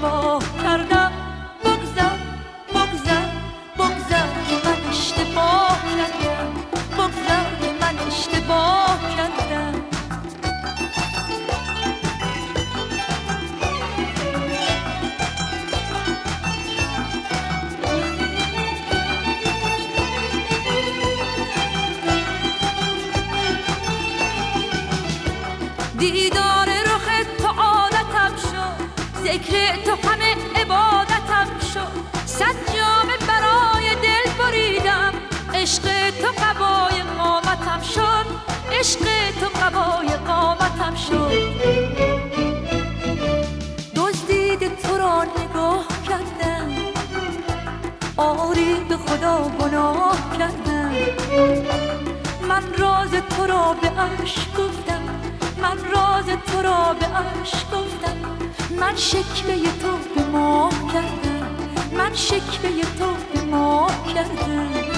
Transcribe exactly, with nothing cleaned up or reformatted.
اشتباه کردم. بگذار بگذار بگذار که من اشتباه کردم. بگذار که من اشتباه کردم. دیدار رخ تو عادتم شد، ذکر تو همه عبادتم شد. صد جامه برای دل بریدم، عشق تو قبای قامتم شد. عشق تو قبای قامتم شد. دزدید تو را نگاه کردم، آری به خدا گناه کردم. من راز تو را به عشق گفتم، من راز تو را به عشق گفتم. من شکوه تو به ماه کردم، من شکوه تو به ماه کردم.